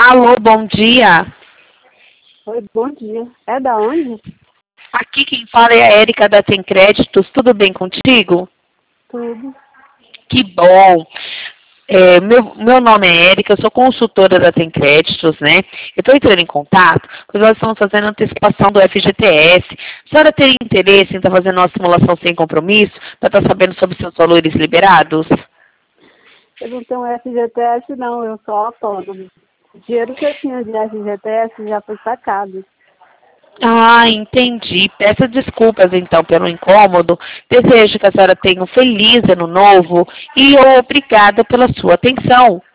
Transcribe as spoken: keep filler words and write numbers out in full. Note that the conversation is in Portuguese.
Alô, bom dia. Oi, bom dia. É da onde? Aqui quem fala é a Érica da Tem Créditos. Tudo bem contigo? Tudo. Que bom. É, meu, meu nome é Érica, eu sou consultora da Tem Créditos, né? Eu estou entrando em contato porque nós estamos fazendo antecipação do F G T S. A senhora teria interesse em estar fazendo uma simulação sem compromisso para estar sabendo sobre seus valores liberados? Eu não tenho F G T S não, eu sou autônomo. O dinheiro que eu tinha de F G T S já foi sacado. Ah, entendi. Peço desculpas, então, pelo incômodo. Desejo que a senhora tenha um feliz ano novo e obrigada pela sua atenção.